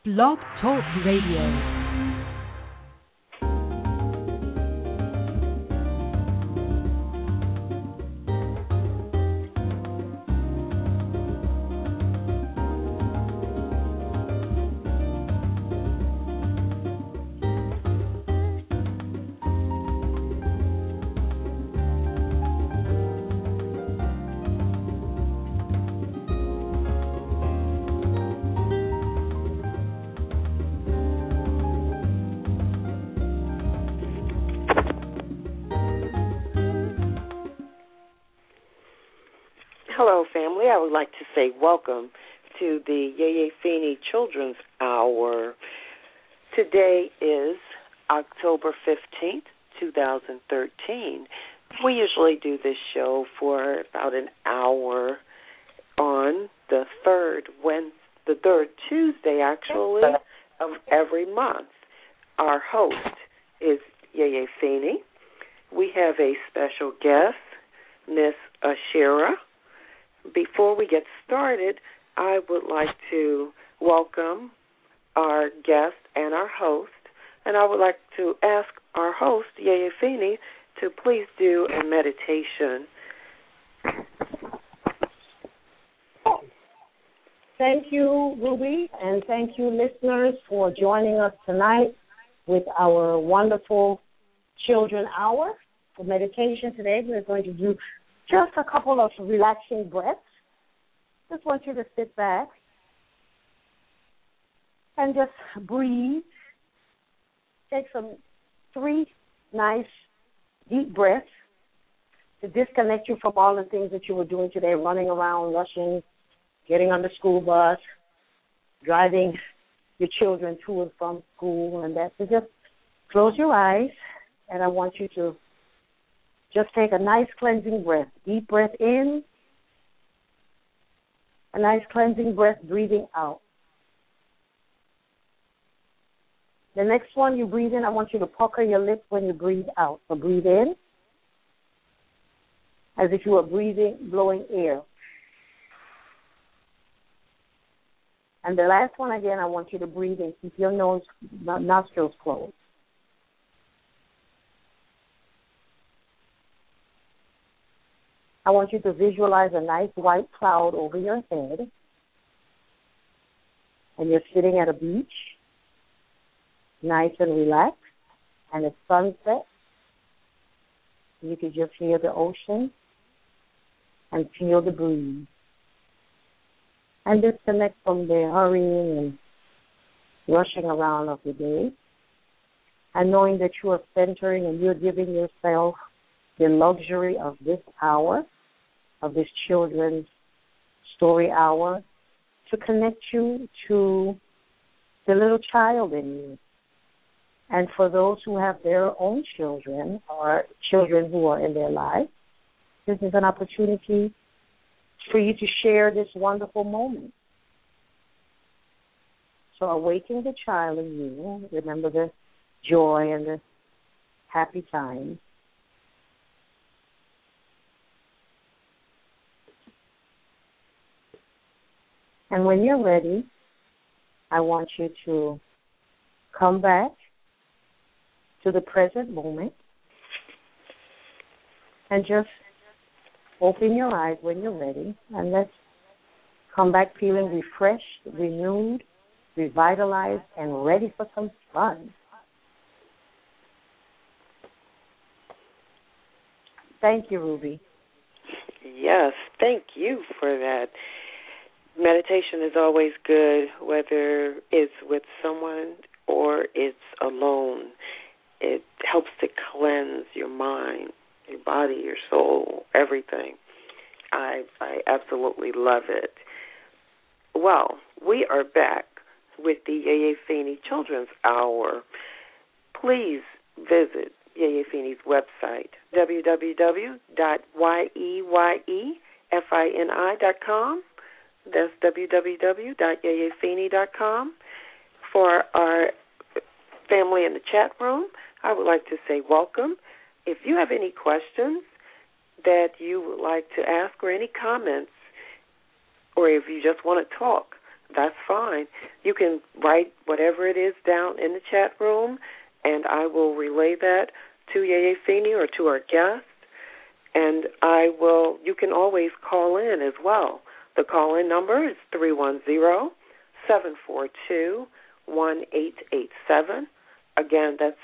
Blog Talk Radio. Hello, family. I would like to say welcome to the Yeye Feeney Children's Hour. Today is October 15th, 2013. We usually do this show for about an hour on the third Tuesday, actually, of every month. Our host is Yeye Feeney. We have a special guest, Miss Ashira. Before we get started, I would like to welcome our guest and our host, and I would like to ask our host, Yeye Feeney, to please do a meditation. Thank you, Ruby, and thank you, listeners, for joining us tonight with our wonderful Children Hour. For meditation today, we're going to do just a couple of relaxing breaths. Just want you to sit back and just breathe. Take 3 nice deep breaths to disconnect you from all the things that you were doing today, running around, rushing, getting on the school bus, driving your children to and from school, and that. So just close your eyes, and I want you to just take a nice cleansing breath. Deep breath in. A nice cleansing breath, breathing out. The next one you breathe in, I want you to pucker your lips when you breathe out. So breathe in as if you were blowing air. And the last one, again, I want you to breathe in. Keep your nostrils closed. I want you to visualize a nice white cloud over your head, and you're sitting at a beach, nice and relaxed, and it's sunset. You could just hear the ocean and feel the breeze. And disconnect from the hurrying and rushing around of the day, and knowing that you are centering and you're giving yourself the luxury of this hour, of this children's story hour, to connect you to the little child in you. And for those who have their own children or children who are in their lives, this is an opportunity for you to share this wonderful moment. So awaken the child in you. Remember the joy and the happy times. And when you're ready, I want you to come back to the present moment and just open your eyes when you're ready, and let's come back feeling refreshed, renewed, revitalized, and ready for some fun. Thank you, Ruby. Yes, thank you for that. Meditation is always good, whether it's with someone or it's alone. It helps to cleanse your mind, your body, your soul, everything. I absolutely love it. Well, we are back with the Yeye Feeney Children's Hour. Please visit Yeye Feeney's website, www.yeyefini.com. That's www.yeyefeeney.com. For our family in the chat room, I would like to say welcome. If you have any questions that you would like to ask or any comments, or if you just want to talk that's fine. You can write whatever it is down in the chat room, and I will relay that to Yeye Feeney or to our guest. And you can always call in as well. The call-in number is 310-742-1887. Again, that's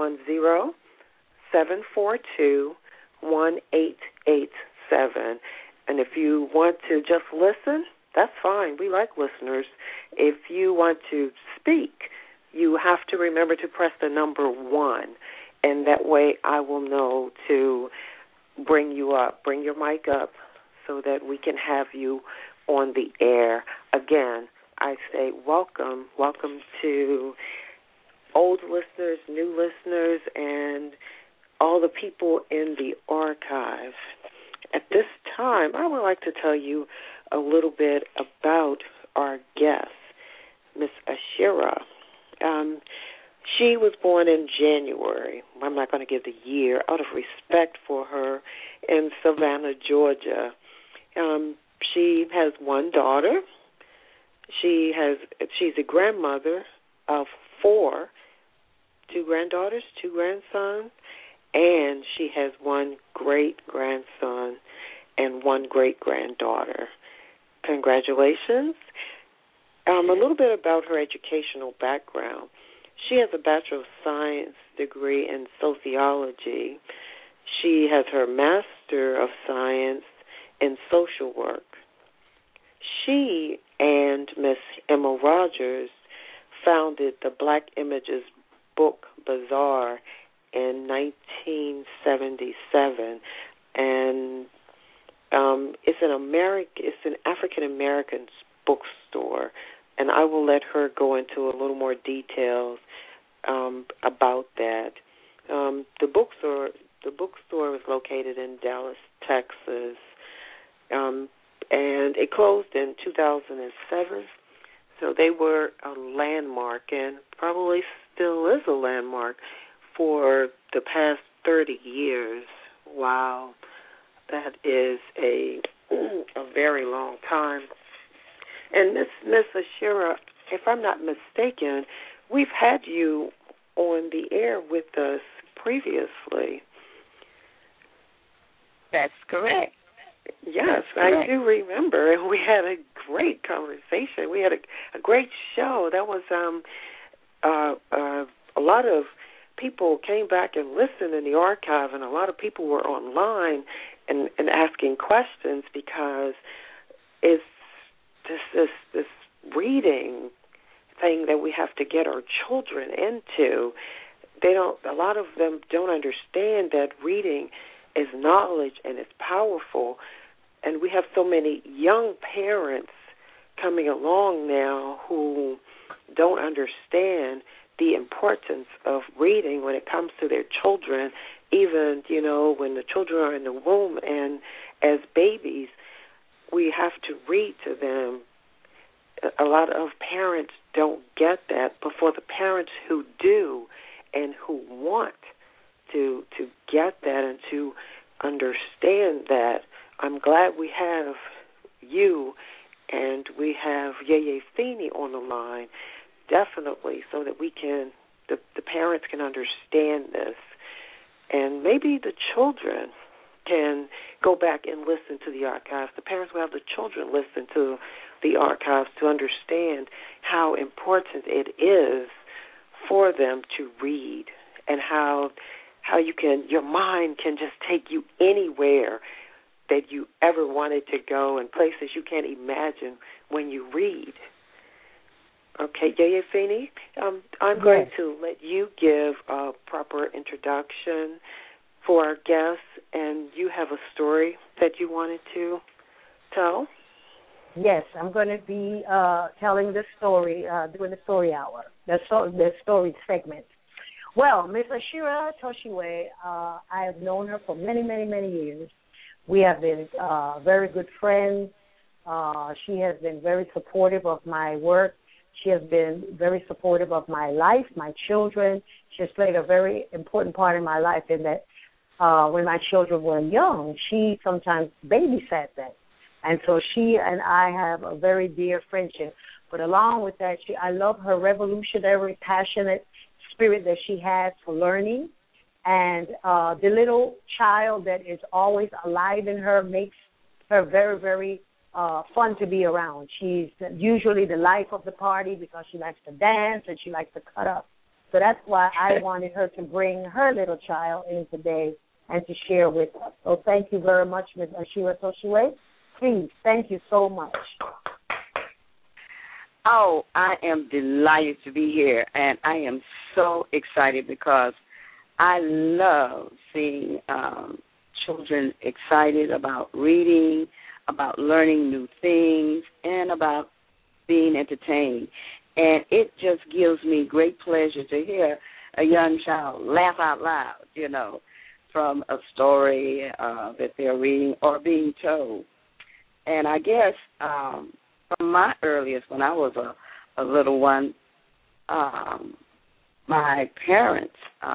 310-742-1887. And if you want to just listen, that's fine. We like listeners. If you want to speak, you have to remember to press the number 1, and that way I will know to bring you up, bring your mic up, so that we can have you on the air. Again, I say welcome to old listeners, new listeners, and all the people in the archive. At this time, I would like to tell you a little bit about our guest, Miss Ashira. She was born in January. I'm not going to give the year out of respect for her, in Savannah, Georgia. She has one daughter. She's a grandmother of 4, 2 granddaughters, 2 grandsons, and she has one great-grandson and one great-granddaughter. Congratulations. A little bit about her educational background. She has a Bachelor of Science degree in sociology. She has her Master of Science in social work. She and Miss Emma Rogers founded the Black Images Book Bazaar in 1977, and it's an African American bookstore, and I will let her go into a little more details about that. The bookstore was located in Dallas, Texas, and it closed in 2007. So they were a landmark, and probably still is a landmark for the past 30 years. Wow, that is a very long time. And Miss Ashira, if I'm not mistaken, we've had you on the air with us previously. That's correct. Yes, I do remember, and we had a great conversation. We had a great show. That was a lot of people came back and listened in the archive, and a lot of people were online and asking questions, because it's this reading thing that we have to get our children into. A lot of them don't understand that reading is knowledge and it's powerful. And we have so many young parents coming along now who don't understand the importance of reading when it comes to their children, even, when the children are in the womb and as babies, we have to read to them. A lot of parents don't get that, but for the parents who do and who want to get that and to understand that, I'm glad we have you and we have Yeye Feeney on the line, definitely, so that the parents can understand this. And maybe the children can go back and listen to the archives. The parents will have the children listen to the archives to understand how important it is for them to read, and how your mind can just take you anywhere that you ever wanted to go, and places you can't imagine when you read. Okay, Yeye Feeney, I'm going to let you give a proper introduction for our guests, and you have a story that you wanted to tell. Yes, I'm going to be telling the story, doing the story hour, the story segment. Well, Ms. Ashira Toshiwe, I have known her for many, many, many years. We have been very good friends. She has been very supportive of my work. She has been very supportive of my life, my children. She has played a very important part in my life in that when my children were young, she sometimes babysat them. And so she and I have a very dear friendship. But along with that, I love her revolutionary, passionate spirit that she has for learning. And the little child that is always alive in her makes her very, very fun to be around. She's usually the life of the party because she likes to dance and she likes to cut up. So that's why I wanted her to bring her little child in today and to share with us. So thank you very much, Ms. Ashira Toshue. Please, thank you so much. Oh, I am delighted to be here, and I am so excited because I love seeing children excited about reading, about learning new things, and about being entertained. And it just gives me great pleasure to hear a young child laugh out loud, you know, from a story that they're reading or being told. And I guess from my earliest, when I was a little one, my parents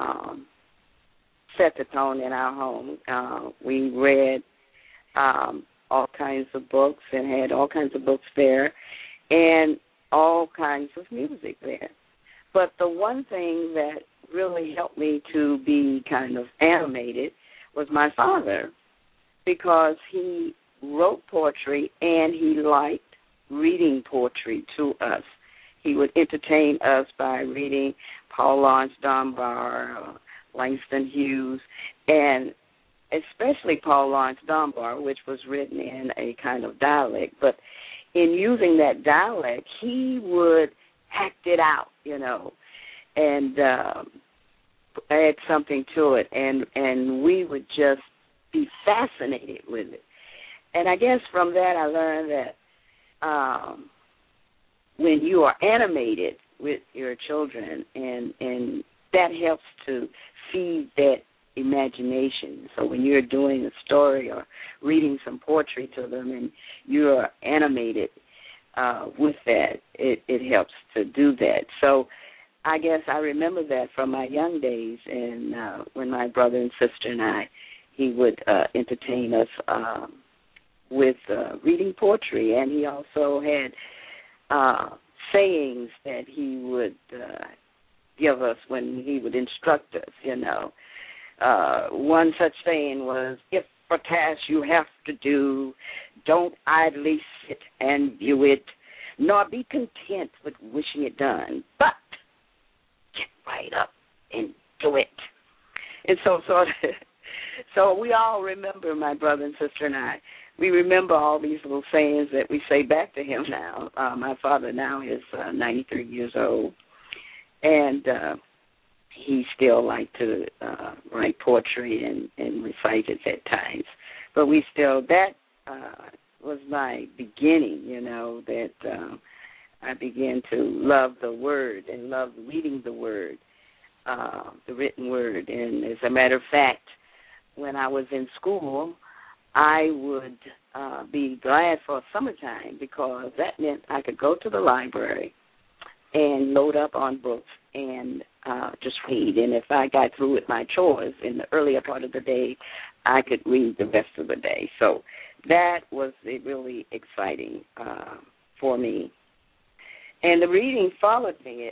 set the tone in our home. We read all kinds of books and had all kinds of books there and all kinds of music there. But the one thing that really helped me to be kind of animated was my father, because he wrote poetry and he liked reading poetry to us. He would entertain us by reading Paul Laurence Dunbar, Langston Hughes, and especially Paul Laurence Dunbar, which was written in a kind of dialect. But in using that dialect, he would act it out, you know, and add something to it, and we would just be fascinated with it. And I guess from that I learned that when you are animated with your children, and that helps to feed that imagination. So when you're doing a story or reading some poetry to them and you're animated with that, it helps to do that. So I guess I remember that from my young days, and when my brother and sister and I, he would entertain us with reading poetry, and he also had sayings that he would give us when he would instruct us, you know. One such saying was, if for task you have to do, don't idly sit and view it, nor be content with wishing it done, but get right up and do it. And so we all remember, my brother and sister and I, we remember all these little sayings that we say back to him now. My father now is 93 years old, and he still liked to write poetry and recite it at times. But we still, that was my beginning, you know, that I began to love the word and love reading the word, the written word. And as a matter of fact, when I was in school, I would be glad for summertime, because that meant I could go to the library and load up on books and just read. And if I got through with my chores in the earlier part of the day, I could read the rest of the day. So that was really exciting for me. And the reading followed me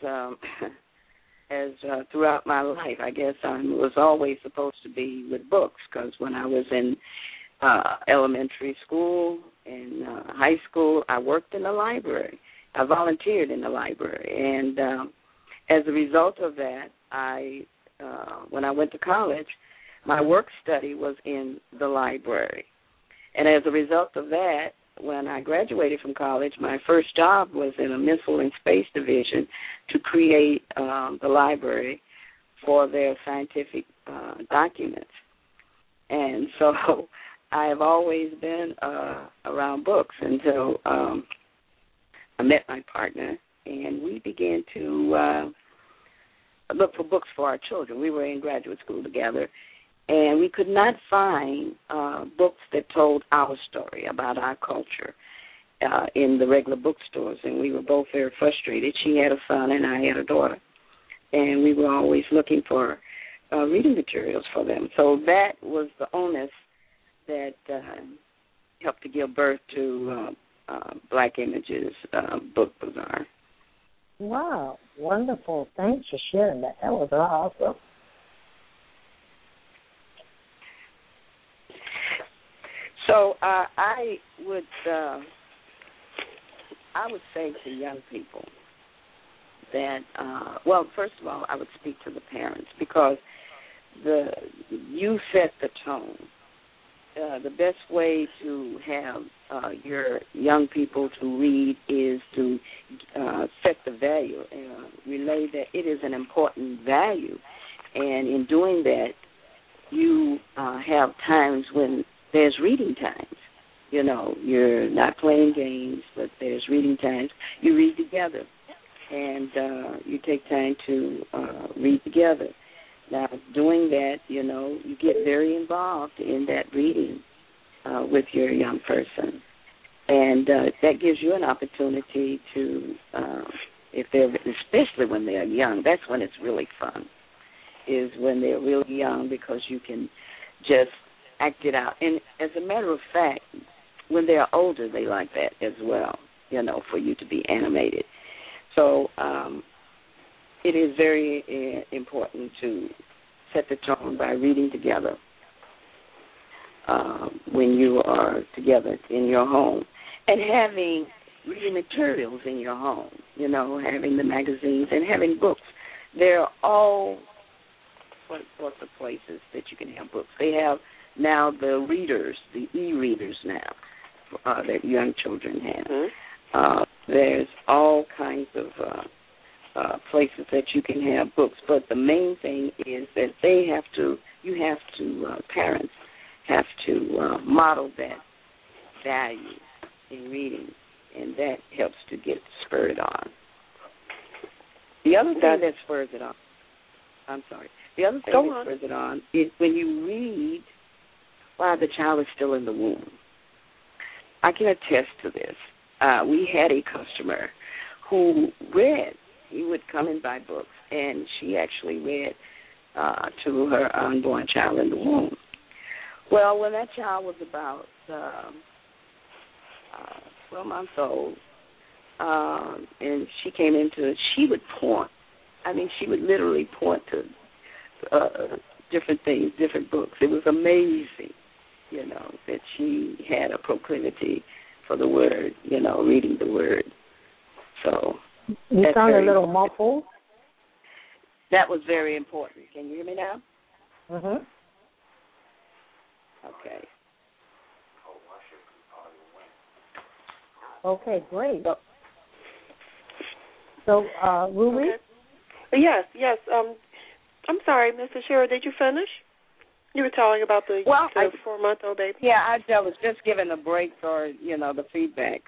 as throughout my life. I guess I was always supposed to be with books, because when I was in elementary school and high school, I worked in the library. I volunteered in the library, and as a result of that, when I went to college, my work study was in the library. And as a result of that, when I graduated from college, my first job was in a Missile and Space Division to create the library for their scientific documents. And so I have always been around books until I met my partner, and we began to look for books for our children. We were in graduate school together, and we could not find books that told our story about our culture in the regular bookstores, and we were both very frustrated. She had a son, and I had a daughter, and we were always looking for reading materials for them. So that was the onus that helped to give birth to Black Images Book Bazaar. Wow, wonderful. Thanks for sharing that. That was awesome. So I would say to young people that, well, first of all, I would speak to the parents because you set the tone. The best way to have your young people to read is to set the value, relay that it is an important value. And in doing that, you have times when there's reading times. You know, you're not playing games, but there's reading times. You read together, and you take time to read together. Now, doing that, you know, you get very involved in that reading with your young person. And that gives you an opportunity to, especially when they're young, that's when it's really fun, is when they're really young because you can just act it out. And as a matter of fact, when they're older, they like that as well, you know, for you to be animated. So it is very important to set the tone by reading together when you are together in your home and having reading materials in your home, you know, having the magazines and having books. There are all sorts of places that you can have books. They have now the readers, the e-readers now that young children have. Mm-hmm. There's all kinds of places that you can have books, but the main thing is that parents have to model that value in reading, and that helps to get spurred on. The other thing that spurs it on, the other thing that spurs it on is when you read while the child is still in the womb. I can attest to this. We had a customer who read. He would come and buy books, and she actually read to her unborn child in the womb. Well, when that child was about 12 months old, and she came into it, she would point. I mean, she would literally point to different things, different books. It was amazing, you know, that she had a proclivity for the word, you know, reading the word. So you sound a little muffled. That was very important. Can you hear me now? Mm-hmm. Okay. Okay, great. So, Ruby? Okay. Yes. I'm sorry, Mrs. Shearer, did you finish? You were talking about the 4-month-old baby. Yeah, I was just giving a break for, you know, the feedback.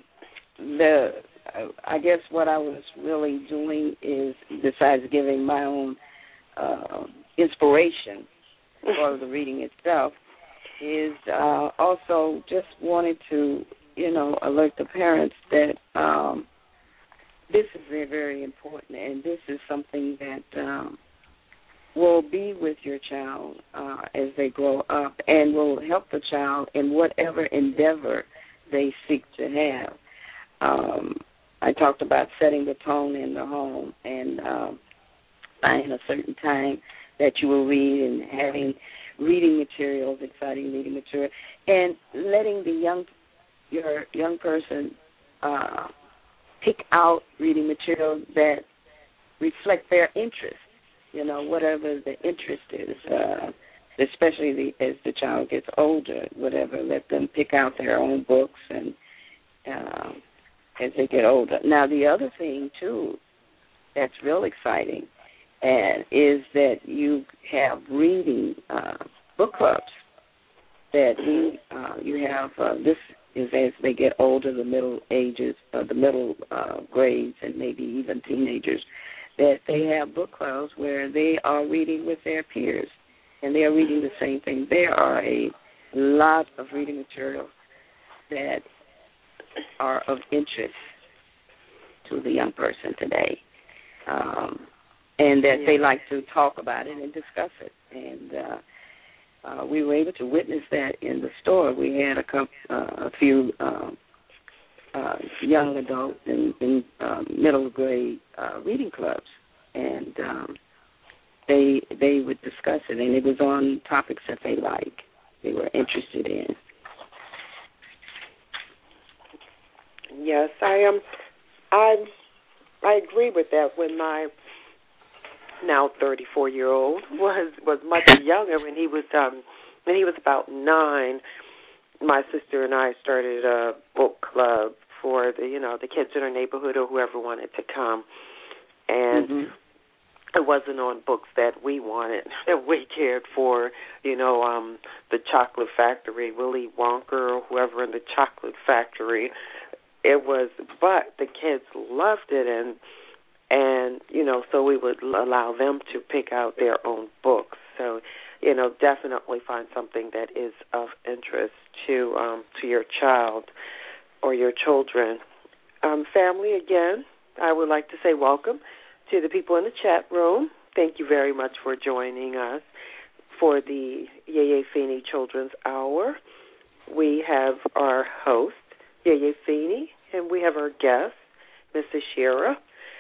I guess what I was really doing is, besides giving my own inspiration for the reading itself, is also just wanted to, you know, alert the parents that this is very, very important, and this is something that will be with your child as they grow up and will help the child in whatever endeavor they seek to have. I talked about setting the tone in the home and finding a certain time that you will read and having reading materials, exciting reading material, and letting your young person pick out reading material that reflect their interest. You know, whatever the interest is, especially as the child gets older, whatever, let them pick out their own books and as they get older. Now, the other thing, too, that's real exciting is that you have reading book clubs that you have. This is as they get older, the middle ages, the middle grades, and maybe even teenagers, that they have book clubs where they are reading with their peers, and they are reading the same thing. There are a lot of reading materials that are of interest to the young person today, and that they like to talk about it and discuss it. And we were able to witness that in the store. We had a few young adult and middle grade reading clubs, and they would discuss it, and it was on topics that they were interested in. Yes, I agree with that. When my now 34-year-old was much younger, when he was about 9, my sister and I started a book club for the kids in our neighborhood or whoever wanted to come, and it wasn't on books that we wanted, that we cared for, the Chocolate Factory, Willy Wonka, or whoever in the Chocolate Factory. It was, but the kids loved it, and so we would allow them to pick out their own books. So, definitely find something that is of interest to your child or your children. Family, again, I would like to say welcome to the people in the chat room. Thank you very much for joining us for the Yeye Feeney Children's Hour. We have our host, Yeye Feeney, and we have our guest, Mrs. Shira.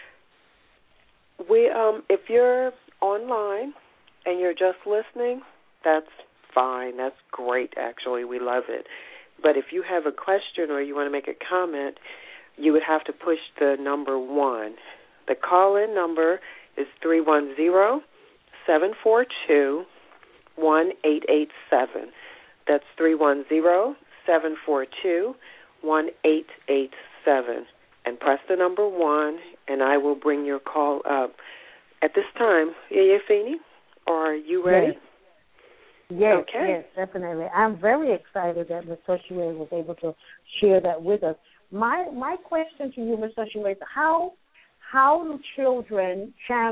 If you're online and you're just listening, that's fine. That's great, actually. We love it. But if you have a question or you want to make a comment, you would have to push the number 1. The call-in number is 310-742-1887. That's 310-742-1887. And press the number 1, and I will bring your call up. At this time, Yeye Feeney, are you ready? Yes, okay. Yes, definitely. I'm very excited that Ms. Oshue was able to share that with us. My question to you, Ms. Oshue, is how do children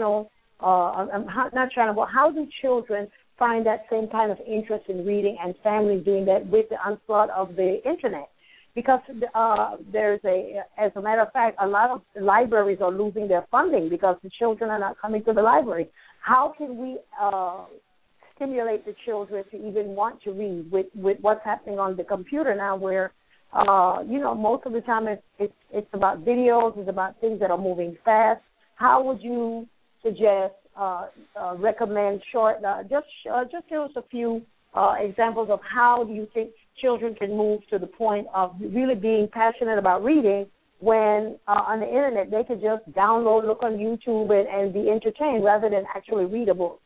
how do children find that same kind of interest in reading and families doing that with the onslaught of the Internet? Because as a matter of fact, a lot of libraries are losing their funding because the children are not coming to the library. How can we stimulate the children to even want to read with what's happening on the computer now, where most of the time it's about videos, it's about things that are moving fast. How would you suggest recommend short? Just give us a few examples of how do you think children can move to the point of really being passionate about reading when on the Internet they can just download, look on YouTube, and be entertained rather than actually read a book?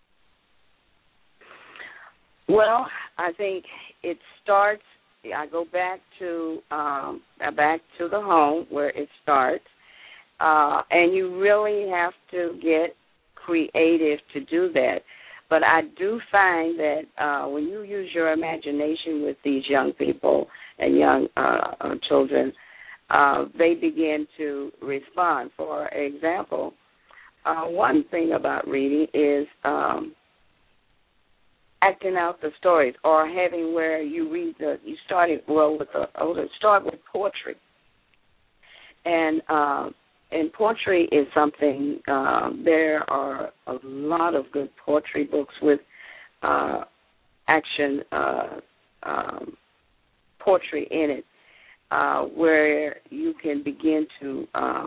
Well, I think it starts. I go back to the home where it starts, and you really have to get creative to do that. But I do find that when you use your imagination with these young people and young children, they begin to respond. For example, one thing about reading is acting out the stories, or having where you read start with poetry, and poetry is something. There are a lot of good poetry books with action poetry in it, where you can begin to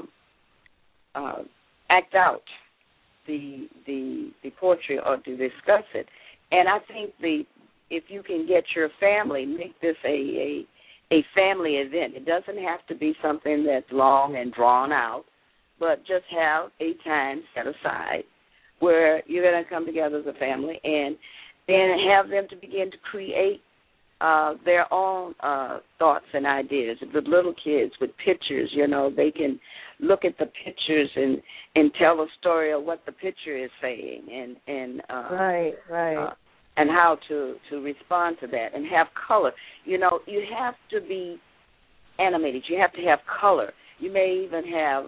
act out the poetry or to discuss it. And I think if you can get your family, make this a family event. It doesn't have to be something that's long and drawn out, but just have a time set aside where you're going to come together as a family and then have them to begin to create their own thoughts and ideas. The little kids with pictures, they can look at the pictures and tell a story of what the picture is saying, and right. And how to respond to that, and have color. You have to be animated. You have to have color. You may even have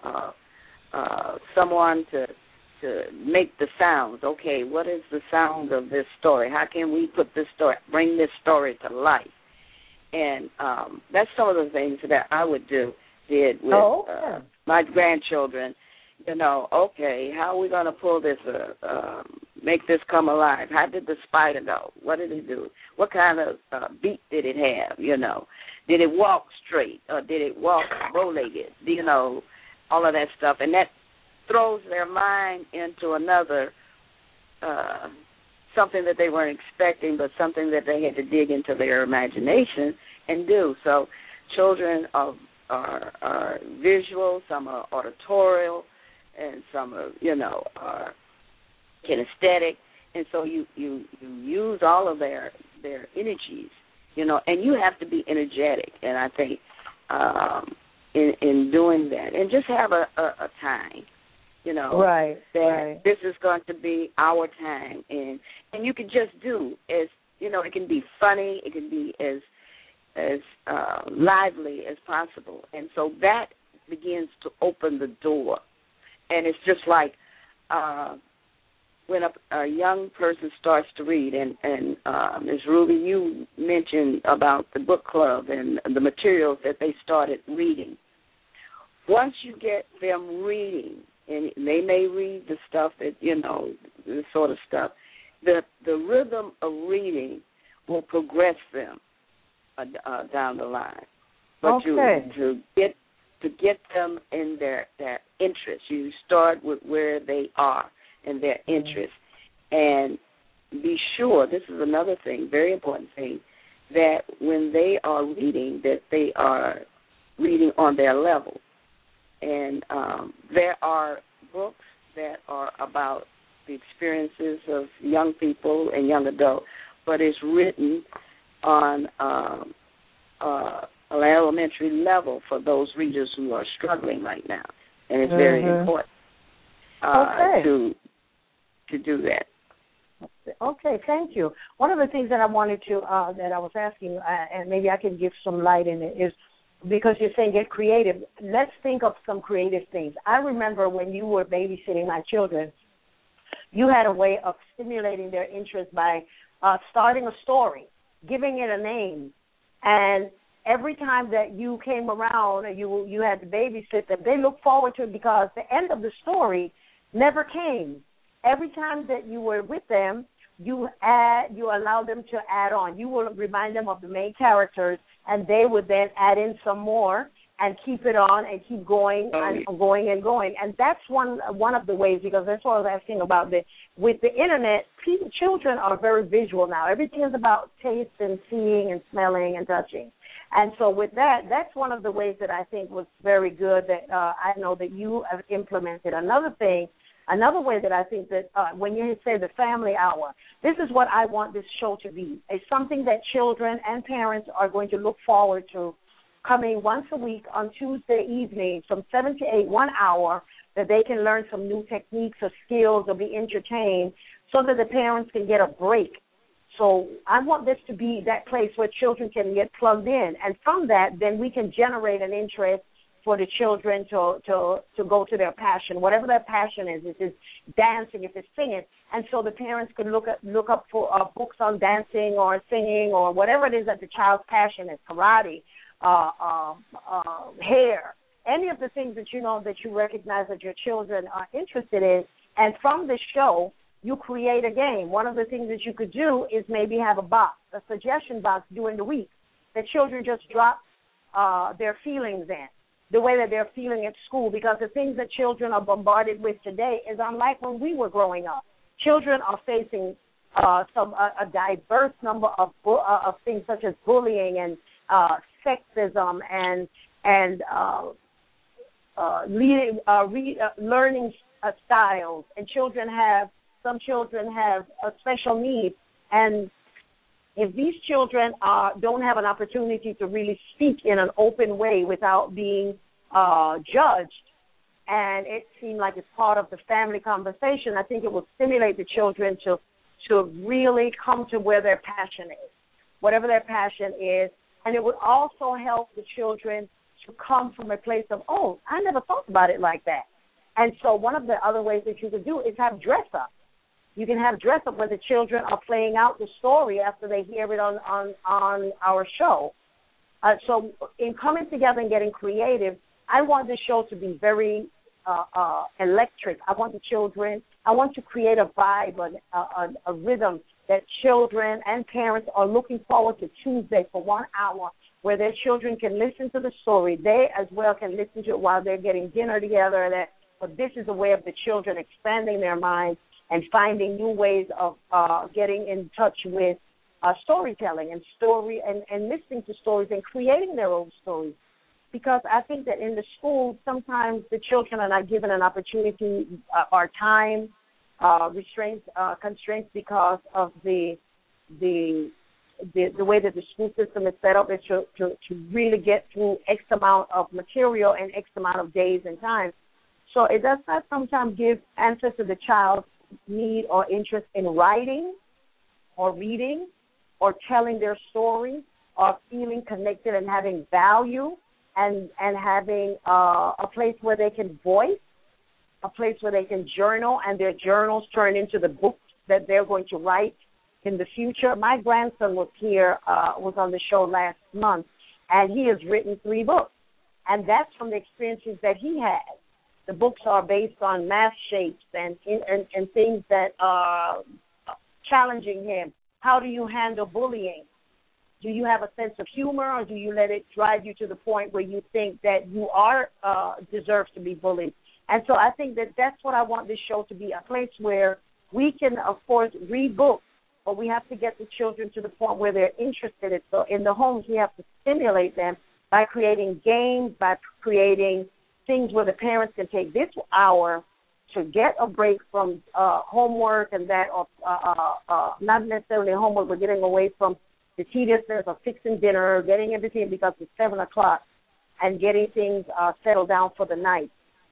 someone to make the sounds. Okay, what is the sound of this story? How can we bring this story to life? And that's some of the things that I did with my grandchildren. Okay, how are we going to pull this, make this come alive? How did the spider go? What did it do? What kind of beat did it have, Did it walk straight, or did it walk bow-legged? You know, all of that stuff, and that throws their mind into another something that they weren't expecting, but something that they had to dig into their imagination and do. So children are visual, some are auditorial, and some are, are kinesthetic. And so you use all of their energies, and you have to be energetic. And I think in doing that, and just have a time, this is going to be our time, and you can just do as it can be funny, it can be as lively as possible, and so that begins to open the door. And it's just like when a young person starts to read, and Ms. Ruby, you mentioned about the book club and the materials that they started reading. Once you get them reading, and they may read the stuff that, this sort of stuff, the rhythm of reading will progress them down the line. But to get them in their interest, you start with where they are and their interest. And be sure, this is another thing, very important thing, that when they are reading, that they are reading on their level. And there are books that are about the experiences of young people and young adults, but it's written on an elementary level for those readers who are struggling right now. And it's very important to do that. Okay, thank you. One of the things that I wanted to, that I was asking, and maybe I can give some light in it, is because you're saying get creative. Let's think of some creative things. I remember when you were babysitting my children, you had a way of stimulating their interest by starting a story, giving it a name, and every time that you came around and you had to babysit them, they looked forward to it because the end of the story never came. Every time that you were with them, you allow them to add on. You will remind them of the main characters, and they would then add in some more and keep it on and keep going and going and going. And that's one of the ways, because that's what I was asking about. With the Internet, children are very visual now. Everything is about taste and seeing and smelling and touching. And so with that, that's one of the ways that I think was very good that I know that you have implemented. Another way that I think that when you say the family hour, this is what I want this show to be. It's something that children and parents are going to look forward to, coming once a week on Tuesday evening from 7 to 8, 1 hour, that they can learn some new techniques or skills or be entertained so that the parents can get a break. So I want this to be that place where children can get plugged in. And from that, then we can generate an interest for the children to go to their passion, whatever their passion is. If it's dancing, if it's singing. And so the parents can look up for books on dancing or singing or whatever it is that the child's passion is, karate, hair, any of the things that that you recognize that your children are interested in. And from the show, you create a game. One of the things that you could do is maybe have a suggestion box during the week that children just drop their feelings in, the way that they're feeling at school, because the things that children are bombarded with today is unlike when we were growing up. Children are facing a diverse number of things such as bullying and sexism and learning styles, and some children have a special needs, and if these children don't have an opportunity to really speak in an open way without being judged, and it seemed like it's part of the family conversation, I think it will stimulate the children to really come to where their passion is, whatever their passion is, and it would also help the children to come from a place of, oh, I never thought about it like that. And so one of the other ways that you could do is have dress-up. You can have dress-up where the children are playing out the story after they hear it on our show. So in coming together and getting creative, I want the show to be very electric. I want to create a vibe, a rhythm that children and parents are looking forward to Tuesday for 1 hour where their children can listen to the story. They as well can listen to it while they're getting dinner together. But this is a way of the children expanding their minds and finding new ways of getting in touch with storytelling and listening to stories and creating their own stories. Because I think that in the schools, sometimes the children are not given an opportunity or time constraints because of the way that the school system is set up is to really get through X amount of material in X amount of days and time. So it does not sometimes give answers to the child's need or interest in writing or reading or telling their story or feeling connected and having value and having a place where they can voice, a place where they can journal, and their journals turn into the books that they're going to write in the future. My grandson was on the show last month, and he has written 3 books, and that's from the experiences that he had. The books are based on math shapes and things that are challenging him. How do you handle bullying? Do you have a sense of humor, or do you let it drive you to the point where you think that you are deserve to be bullied? And so I think that that's what I want this show to be, a place where we can, of course, read books, but we have to get the children to the point where they're interested in it. So in the homes, we have to stimulate them by creating games, by creating things where the parents can take this hour to get a break from homework and that, or not necessarily homework, but getting away from the tediousness of fixing dinner, getting everything because it's 7 o'clock, and getting things settled down for the night.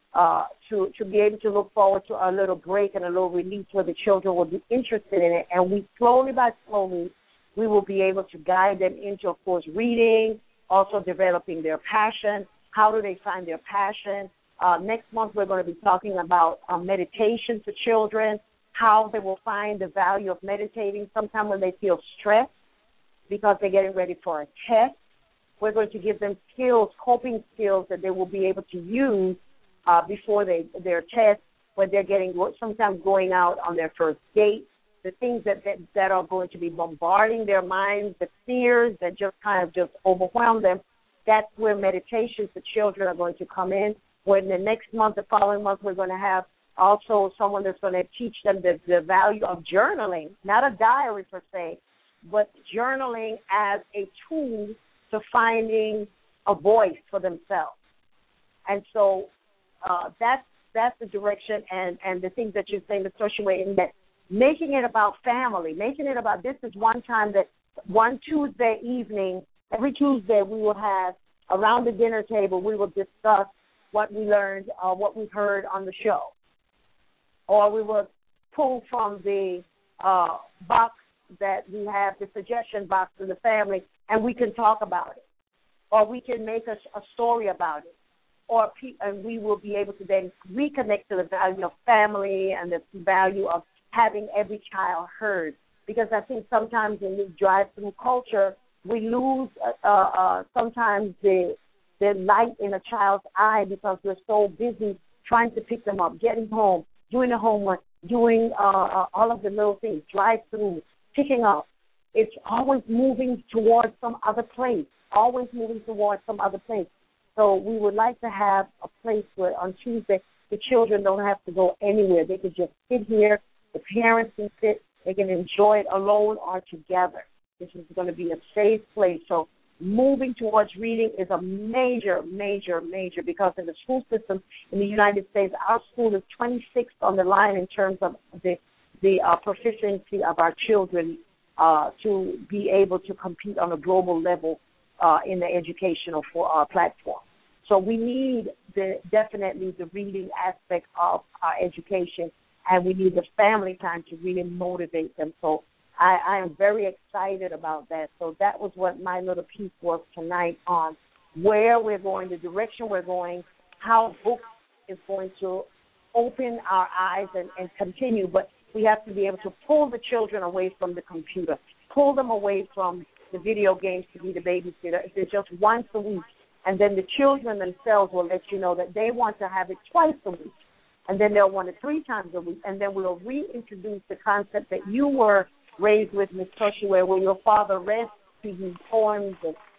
To be able to look forward to a little break and a little release where the children will be interested in it. And we slowly we will be able to guide them into, of course, reading, also developing their passion. How do they find their passion? Next month we're going to be talking about meditation for children, how they will find the value of meditating sometime when they feel stressed because they're getting ready for a test. We're going to give them skills, coping skills that they will be able to use before their test, when they're sometimes going out on their first date, the things that are going to be bombarding their minds, the fears that just kind of just overwhelm them. That's where meditation for children are going to come in. When the next month, the following month, we're going to have also someone that's going to teach them the value of journaling, not a diary per se, but journaling as a tool to finding a voice for themselves. And so that's the direction and the things that you're saying, Mr. Oshue, in that making it about family, making it about this is one time that one Tuesday evening, every Tuesday we will have around the dinner table, we will discuss what we learned, what we heard on the show. Or we will pull from the box that we have, the suggestion box in the family, and we can talk about it. Or we can make a story about it. And we will be able to then reconnect to the value of family and the value of having every child heard. Because I think sometimes in this drive-through culture, we lose sometimes the light in a child's eye because we're so busy trying to pick them up, getting home, doing the homework, doing all of the little things, drive-through, picking up. It's always moving towards some other place, So we would like to have a place where on Tuesday the children don't have to go anywhere. They could just sit here. The parents can sit. They can enjoy it alone or together. This is going to be a safe place. So moving towards reading is a major, major, major, because in the school system in the United States, our school is 26th on the line in terms of the proficiency of our children to be able to compete on a global level in the educational platform. So we need definitely the reading aspect of our education, and we need the family time to really motivate them. So I am very excited about that. So that was what my little piece was tonight on where we're going, the direction we're going, how books is going to open our eyes and continue. But we have to be able to pull the children away from the computer, pull them away from the video games to be the babysitter. If it's just once a week, and then the children themselves will let you know that they want to have it twice a week, and then they'll want it 3 times a week, and then we'll reintroduce the concept that you were raised with, Ms. Toshi, where your father read to you poems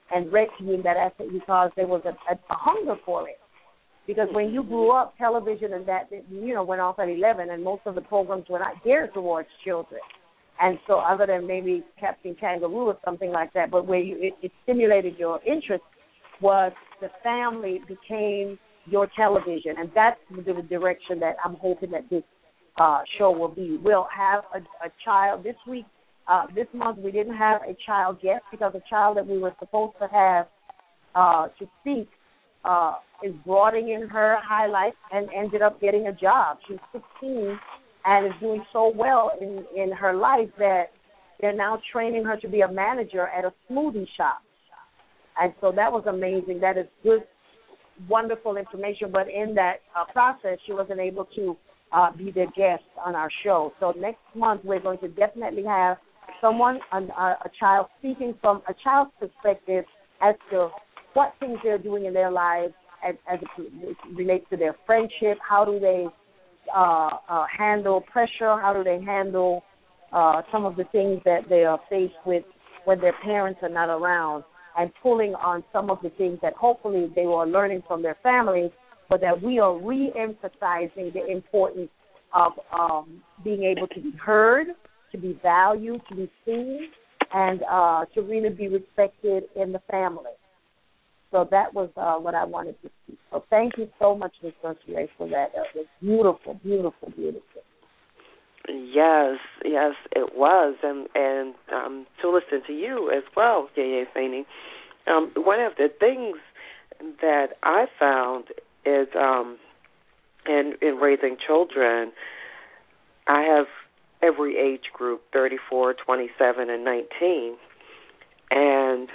and rescuing that asset because there was a hunger for it. Because when you grew up, television and that, went off at 11, and most of the programs were not geared towards children. And so other than maybe Captain Kangaroo or something like that, but where it stimulated your interest was the family became your television. And that's the direction that I'm hoping that this show will be. We'll have a child this week. This month we didn't have a child guest because the child that we were supposed to have to speak is broadening her highlights and ended up getting a job. She's 16 and is doing so well in her life that they're now training her to be a manager at a smoothie shop. And so that was amazing. That is good, wonderful information. But in that process, she wasn't able to be the guest on our show. So next month, we're going to definitely have someone, a child, speaking from a child's perspective as to what things they're doing in their lives as it relates to their friendship. How do they handle pressure? How do they handle some of the things that they are faced with when their parents are not around, and pulling on some of the things that hopefully they were learning from their families, but that we are re-emphasizing the importance of being able to be heard, to be valued, to be seen, and to really be respected in the family. So that was what I wanted to see. So thank you so much, Ms. Mercier, for that. It was beautiful, beautiful, beautiful. Yes, it was, and to listen to you as well, Yeye Feeney. One of the things that I found is, in raising children, I have every age group, 34, 27, and 19, and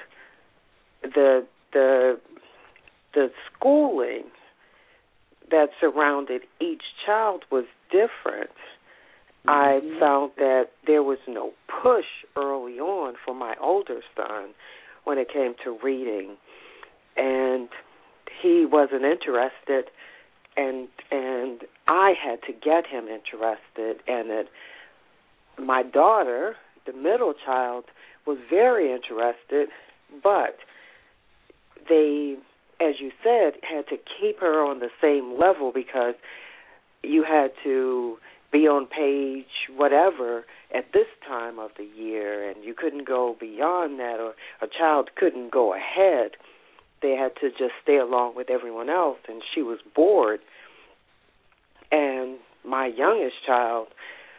the schooling that surrounded each child was different. I found that there was no push early on for my older son when it came to reading, and he wasn't interested, and I had to get him interested in it. My daughter, the middle child, was very interested, but they, as you said, had to keep her on the same level because you had to be on page whatever at this time of the year, and you couldn't go beyond that, or a child couldn't go ahead. They had to just stay along with everyone else, and she was bored. And my youngest child,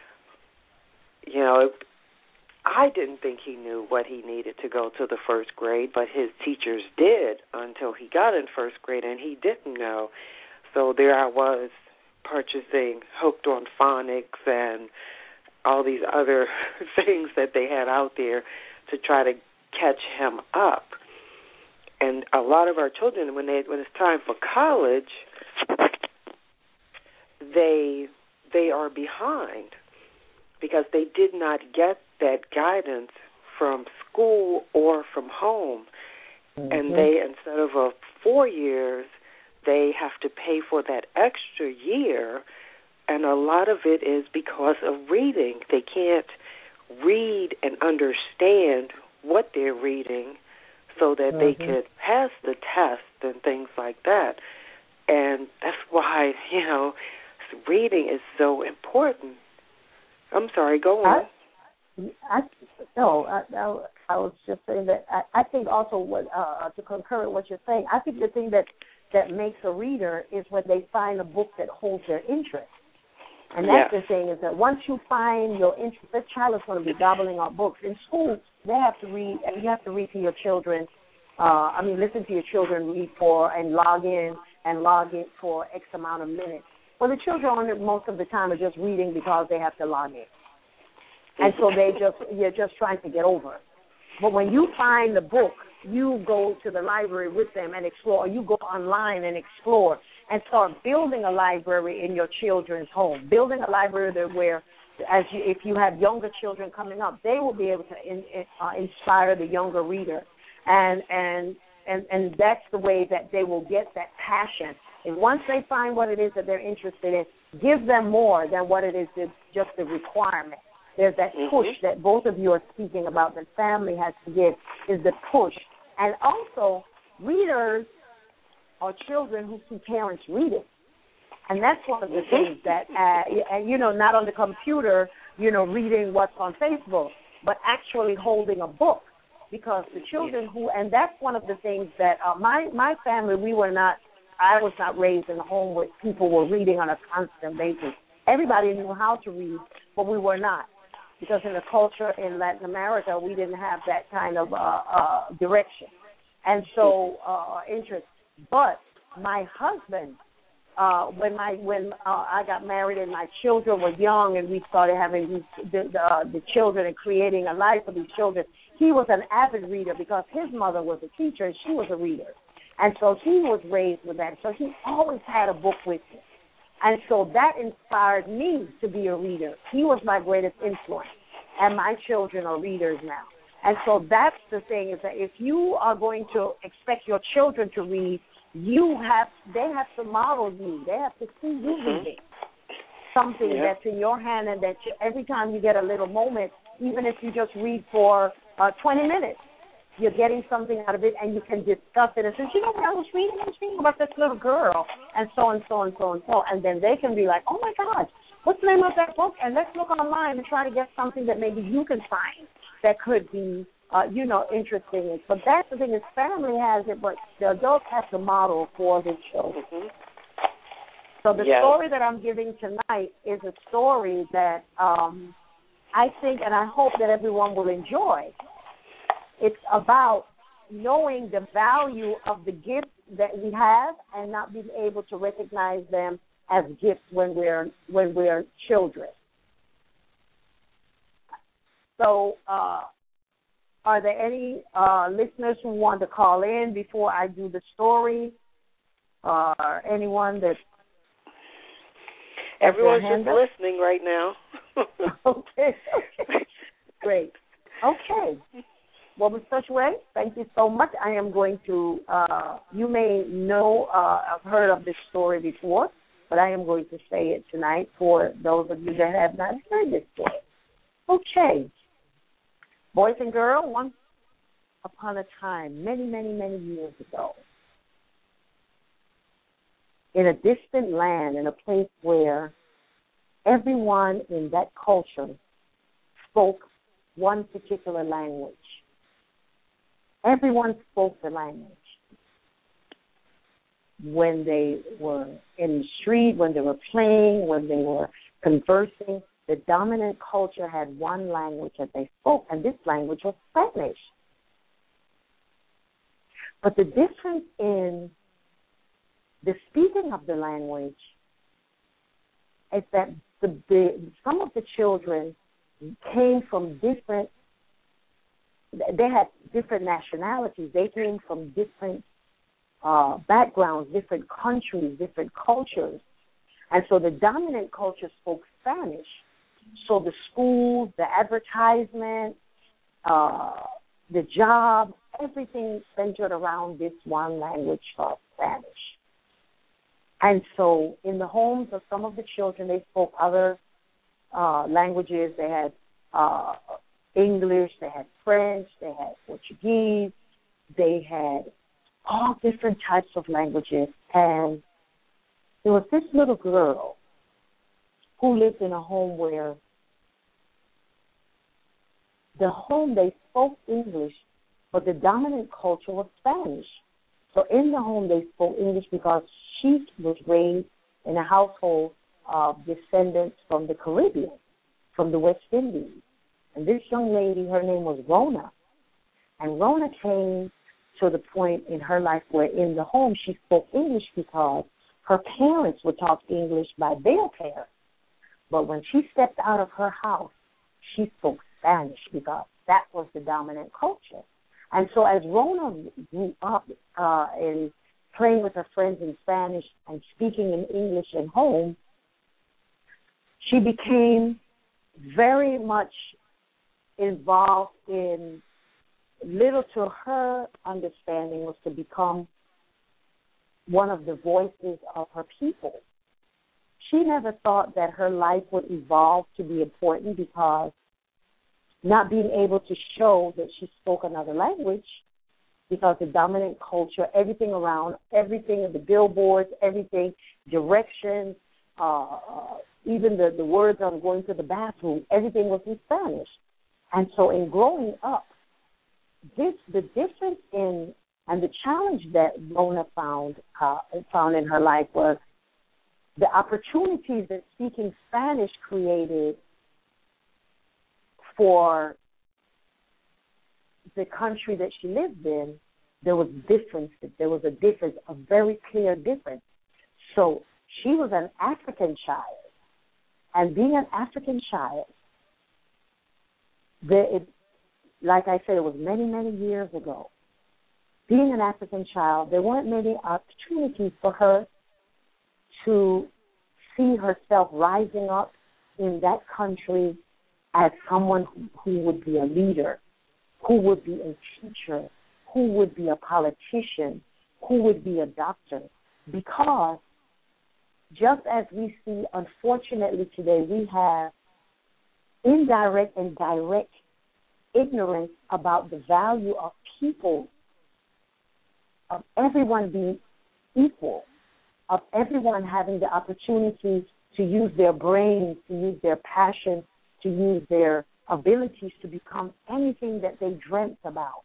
I didn't think he knew what he needed to go to the first grade, but his teachers did until he got in first grade, and he didn't know. So there I was, purchasing Hooked on Phonics and all these other things that they had out there to try to catch him up. And a lot of our children, when it's time for college, they are behind because they did not get that guidance from school or from home. Mm-hmm. And they, instead of 4 years, they have to pay for that extra year, and a lot of it is because of reading. They can't read and understand what they're reading so that they could pass the test and things like that. And that's why, reading is so important. I'm sorry, go on. I was just saying that I think also to concur with what you're saying, I think the thing that makes a reader is when they find a book that holds their interest. And that's the thing, is that once you find your interest, that child is going to be gobbling up books. In school, they have to read, and you have to read to your children. Listen to your children read and log in for X amount of minutes. Well, the children most of the time are just reading because they have to log in. And so you're just trying to get over it. But when you find the book, you go to the library with them and explore. You go online and explore and start building a library in your children's home, building a library where, if you have younger children coming up, they will be able to inspire the younger reader. And that's the way that they will get that passion. And once they find what it is that they're interested in, give them more than what it is just the requirement. There's that push that both of you are speaking about that family has to give, is the push. And also, readers are children who see parents reading. And that's one of the things that, not on the computer, reading what's on Facebook, but actually holding a book. Because the children and that's one of the things that my family, I was not raised in a home where people were reading on a constant basis. Everybody knew how to read, but we were not. Because in the culture in Latin America, we didn't have that kind of direction. And so, interest. But my husband, when I got married and my children were young and we started having the children and creating a life for these children, he was an avid reader because his mother was a teacher and she was a reader. And so he was raised with that. So he always had a book with him. And so that inspired me to be a reader. He was my greatest influence. And my children are readers now. And so that's the thing, is that if you are going to expect your children to read, they have to model you. They have to see you reading something that's in your hand, and that every time you get a little moment, even if you just read for 20 minutes, you're getting something out of it, and you can discuss it and say, you know what, I was reading about this little girl, and so and so and so and so. And then they can be like, oh, my God, what's the name of that book? And let's look online and try to get something that maybe you can find that could be, interesting. But that's the thing, is family has it, but the adults have to model for the children. Mm-hmm. So the story that I'm giving tonight is a story that I think and I hope that everyone will enjoy. It's about knowing the value of the gifts that we have and not being able to recognize them as gifts when we're children. So, are there any listeners who want to call in before I do the story? Or anyone that... Everyone's just listening right now. Okay. Great. Okay. Well, Ms. Touchway, thank you so much. I am going to, you may know, I've heard of this story before, but I am going to say it tonight for those of you that have not heard this story. Okay. Boys and girls, once upon a time, many, many, many years ago, in a distant land, in a place where everyone in that culture spoke one particular language. Everyone spoke the language. When they were in the street, when they were playing, when they were conversing, the dominant culture had one language that they spoke, and this language was Spanish. But the difference in the speaking of the language is that some of the children came from different, they had different nationalities. They came from different backgrounds, different countries, different cultures. And so the dominant culture spoke Spanish. So the schools, the advertisement, the job, everything centered around this one language called Spanish. And so in the homes of some of the children, they spoke other languages. They had English, they had French, they had Portuguese, they had all different types of languages. And there was this little girl who lived in a home where they spoke English, but the dominant culture was Spanish. So in the home they spoke English because she was raised in a household of descendants from the Caribbean, from the West Indies. And this young lady, her name was Rona. And Rona came to the point in her life where in the home she spoke English because her parents would talk English by their parents. But when she stepped out of her house, she spoke Spanish because that was the dominant culture. And so as Rona grew up and playing with her friends in Spanish and speaking in English at home, she became very much involved in, little to her understanding was to become one of the voices of her people. She never thought that her life would evolve to be important because not being able to show that she spoke another language because the dominant culture, everything around, everything in the billboards, everything, directions, even the words on going to the bathroom, everything was in Spanish. And so in growing up, the difference in and the challenge that Rona found in her life was the opportunities that speaking Spanish created for the country that she lived in. There was differences. There was a difference, a very clear difference. So she was an African child, and being an African child, like I said, it was many, many years ago. Being an African child, there weren't many opportunities for her to see herself rising up in that country as someone who would be a leader, who would be a teacher, who would be a politician, who would be a doctor. Because just as we see, unfortunately today, we have indirect and direct ignorance about the value of people, of everyone being equal, of everyone having the opportunity to use their brains, to use their passion, to use their abilities to become anything that they dreamt about.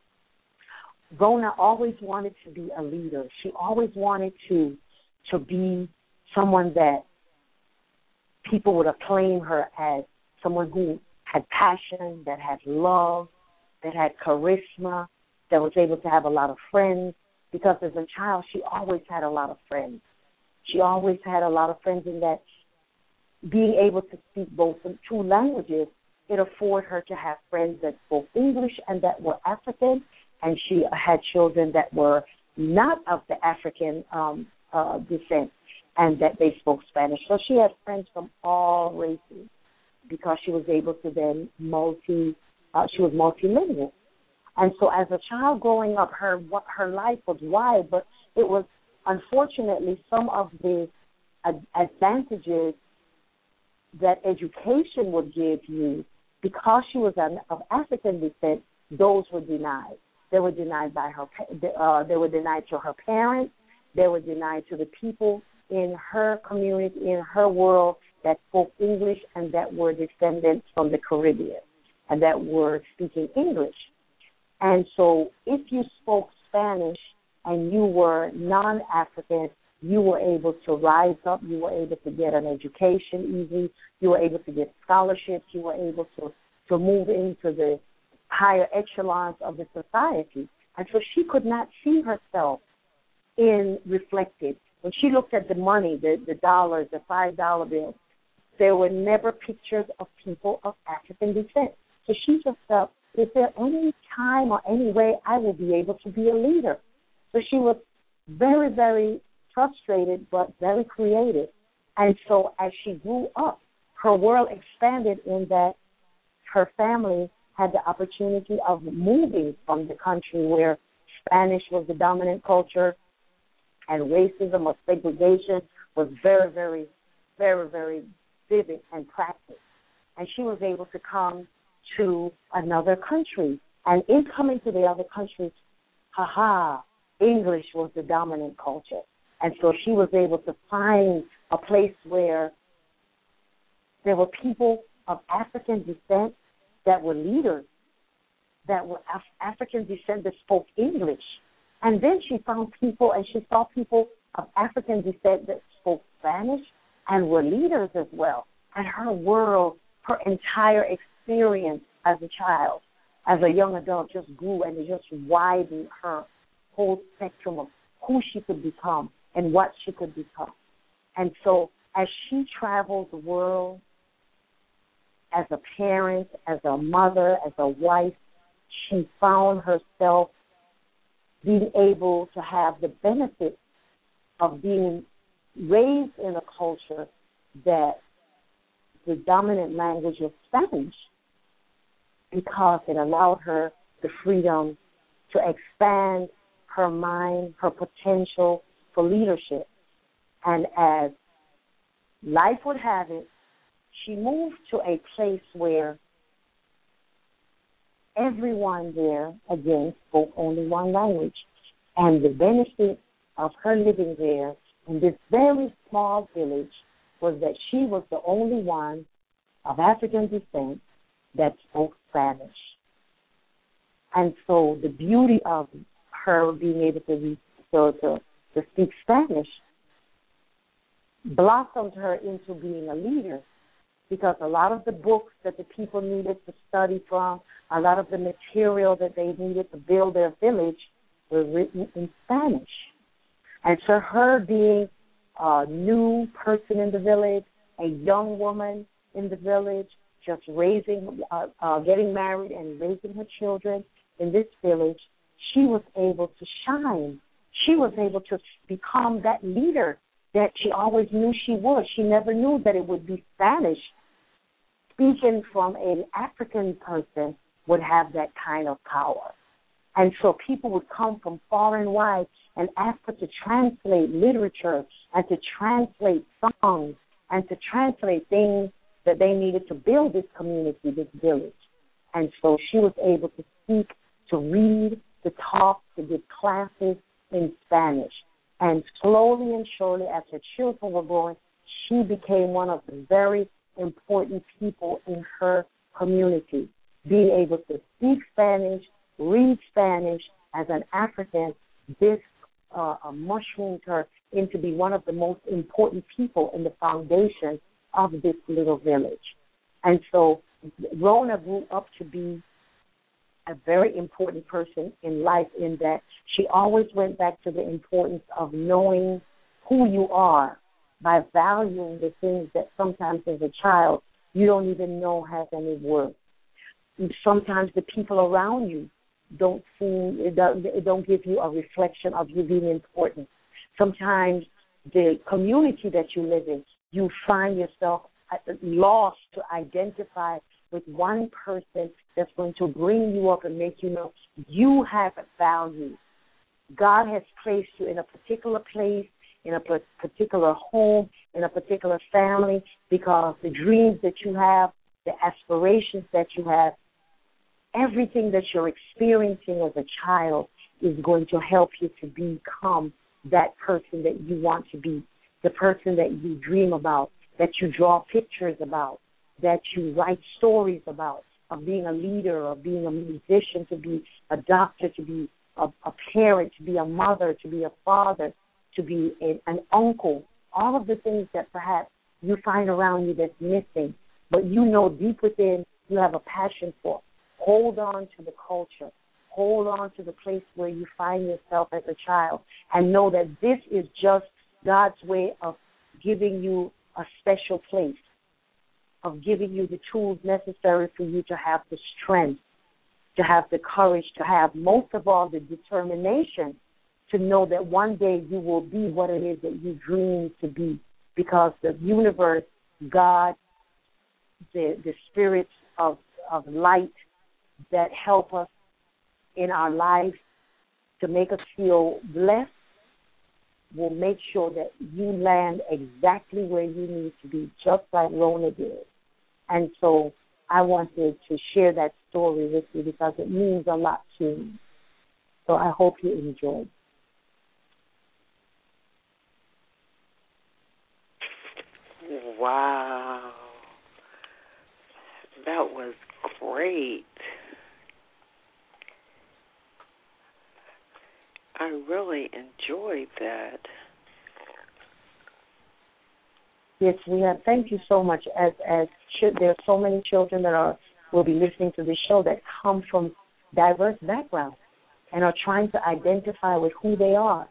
Rona always wanted to be a leader. She always wanted to be someone that people would acclaim her as someone who had passion, that had love, that had charisma, that was able to have a lot of friends, because as a child, she always had a lot of friends. She always had a lot of friends in that being able to speak both two languages, it afforded her to have friends that spoke English and that were African, and she had children that were not of the African descent and that they spoke Spanish. So she had friends from all races because she was able to then she was multilingual. And so as a child growing up, her life was wide, but it was unfortunately some of the advantages that education would give you, because she was of African descent, those were denied. They were denied by her. They were denied to her parents. They were denied to the people in her community, in her world, that spoke English and that were descendants from the Caribbean and that were speaking English. And so if you spoke Spanish and you were non-African, you were able to rise up, you were able to get an education easily, you were able to get scholarships, you were able to move into the higher echelons of the society. And so she could not see herself reflected. When she looked at the money, the dollars, the $5 bills, there were never pictures of people of African descent. So she just felt, is there any time or any way I will be able to be a leader? So she was very, very frustrated, but very creative. And so as she grew up, her world expanded in that her family had the opportunity of moving from the country where Spanish was the dominant culture and racism or segregation was very, very, very, very vivid and practiced. And she was able to come to another country. And in coming to the other country, English was the dominant culture. And so she was able to find a place where there were people of African descent that were leaders, that were African descent that spoke English. And then she found people, and she saw people of African descent that spoke Spanish and were leaders as well. And her world, her entire experience as a child, as a young adult, just grew and it just widened her whole spectrum of who she could become and what she could become. And so as she traveled the world as a parent, as a mother, as a wife, she found herself being able to have the benefit of being raised in a culture that the dominant language was Spanish, because it allowed her the freedom to expand her mind, her potential for leadership. And as life would have it, she moved to a place where everyone there, again, spoke only one language. And the benefit of her living there in this very small village was that she was the only one of African descent that spoke Spanish. And so the beauty of her being able to speak Spanish blossomed her into being a leader, because a lot of the books that the people needed to study from, a lot of the material that they needed to build their village were written in Spanish. And so her being a new person in the village, a young woman in the village, just getting married and raising her children in this village, she was able to shine. She was able to become that leader that she always knew she would. She never knew that it would be Spanish. Speaking from an African person would have that kind of power. And so people would come from far and wide and ask her to translate literature and to translate songs and to translate things that they needed to build this community, this village. And so she was able to speak, to read, to talk, to give classes in Spanish. And slowly and surely, as her children were growing, she became one of the very important people in her community. Being able to speak Spanish, read Spanish as an African, this mushroomed her into be one of the most important people in the foundation of this little village. And so Rona grew up to be a very important person in life, in that she always went back to the importance of knowing who you are by valuing the things that sometimes as a child you don't even know has any worth. And sometimes the people around you don't give you a reflection of you being important. Sometimes the community that you live in, you find yourself lost to identify with one person that's going to bring you up and make you know you have value. God has placed you in a particular place, in a particular home, in a particular family, because the dreams that you have, the aspirations that you have, everything that you're experiencing as a child is going to help you to become that person that you want to be, the person that you dream about, that you draw pictures about, that you write stories about, of being a leader, of being a musician, to be a doctor, to be a parent, to be a mother, to be a father, to be an uncle, all of the things that perhaps you find around you that's missing, but you know deep within you have a passion for. Hold on to the culture. Hold on to the place where you find yourself as a child, and know that this is just God's way of giving you a special place, of giving you the tools necessary for you to have the strength, to have the courage, to have, most of all, the determination to know that one day you will be what it is that you dream to be, because the universe, God, the spirits of light that help us in our lives to make us feel blessed will make sure that you land exactly where you need to be, just like Rona did. And so I wanted to share that story with you because it means a lot to me. So I hope you enjoyed. Wow. That was great. I really enjoyed that. Yes, we have. Thank you so much. As there are so many children that will be listening to this show that come from diverse backgrounds and are trying to identify with who they are,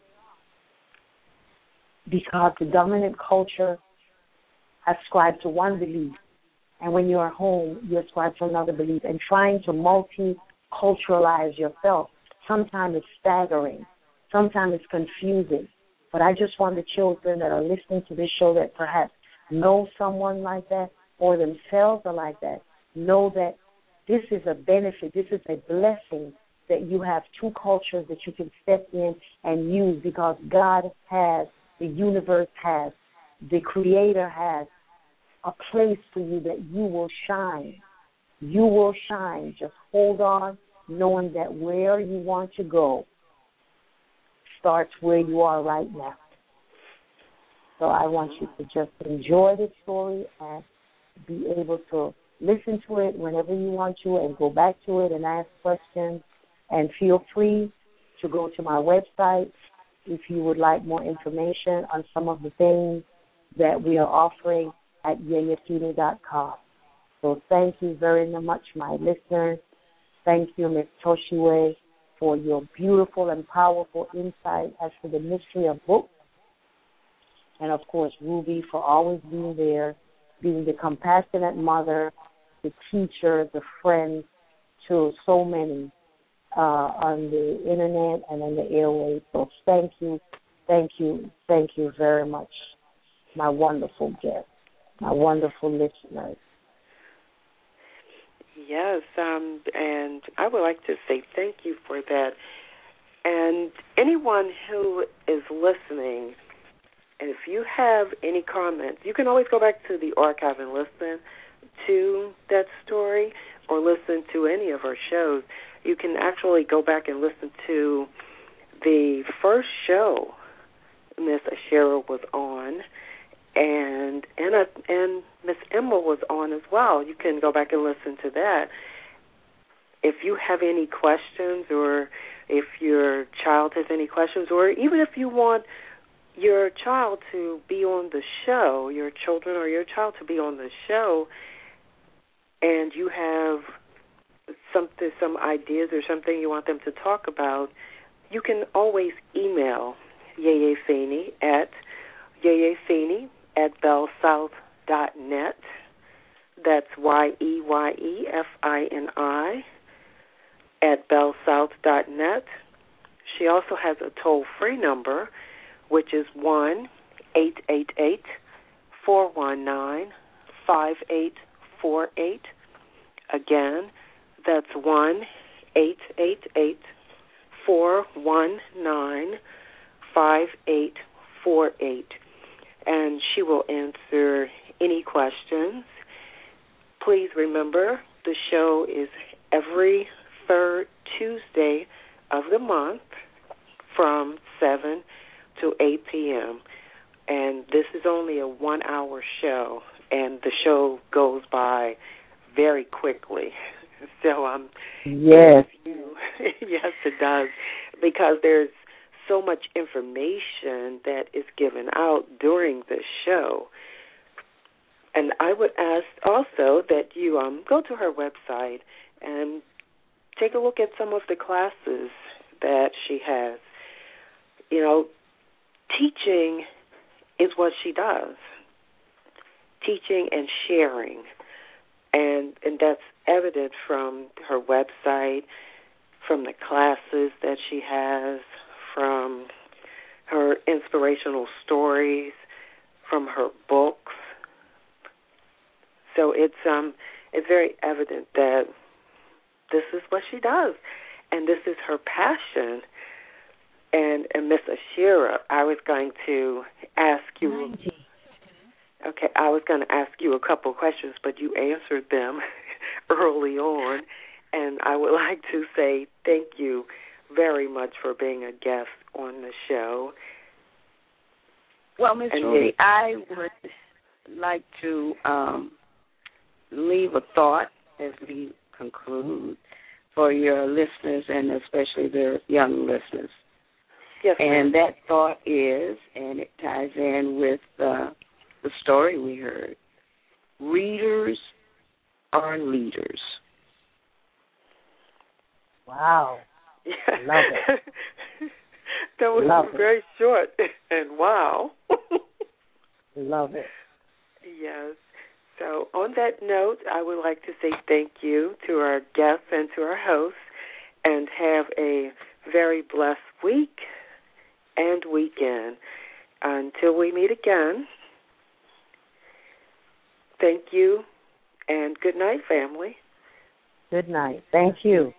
because the dominant culture ascribes to one belief, and when you're home, you ascribe to another belief, and trying to multiculturalize yourself sometimes is staggering. Sometimes it's confusing. But I just want the children that are listening to this show that perhaps know someone like that or themselves are like that, know that this is a benefit, this is a blessing that you have two cultures that you can step in and use, because God has, the universe has, the Creator has a place for you that you will shine. You will shine. Just hold on, knowing that where you want to go starts where you are right now. So I want you to just enjoy the story and be able to listen to it whenever you want to and go back to it and ask questions. And feel free to go to my website if you would like more information on some of the things that we are offering at yayafeeney.com. So thank you very much, my listeners. Thank you, Ms. Toshiwe, for your beautiful and powerful insight as to the mystery of books. And, of course, Ruby for always being there, being the compassionate mother, the teacher, the friend to so many on the Internet and on the airwaves. So thank you very much, my wonderful guests, my wonderful listeners. Yes, and I would like to say thank you for that. And anyone who is listening, and if you have any comments, you can always go back to the archive and listen to that story or listen to any of our shows. You can actually go back and listen to the first show Miss Ashera was on, and Miss Emma was on as well. You can go back and listen to that. If you have any questions, or if your child has any questions, or even if you want your child to be on the show, your children or your child to be on the show, and you have some ideas or something you want them to talk about, you can always email Yeye Feeney at yeyefeeney@bellsouth.net. That's YEYEFINI @bellsouth.net. She also has a toll-free number, which is 1-888-419-5848. Again, that's 1-888-419-5848. And she will answer any questions. Please remember, the show is every third Tuesday of the month from 7 to 8 p.m. And this is only a 1-hour show, and the show goes by very quickly. So yes, yes, it does, because there's so much information that is given out during the show. And I would ask also that you go to her website and take a look at some of the classes that she has. You know, teaching is what she does. Teaching and sharing. And that's evident from her website, from the classes that she has, from her inspirational stories, from her books. So it's very evident that this is what she does, and this is her passion. And Miss Ashera, I was going to ask you. Okay, I was going to ask you a couple questions, but you answered them early on, and I would like to say thank you very much for being a guest on the show. Well, Ms. Ruby, I would like to leave a thought as we conclude for your listeners, and especially the young listeners. Yes, and that thought is, and it ties in with the story we heard, readers are leaders. Wow. Yeah. Love it. That was very short, and wow. Love it. Yes. So on that note, I would like to say thank you to our guests and to our hosts, and have a very blessed week and weekend. Until we meet again, thank you, and good night, family. Good night. Thank you.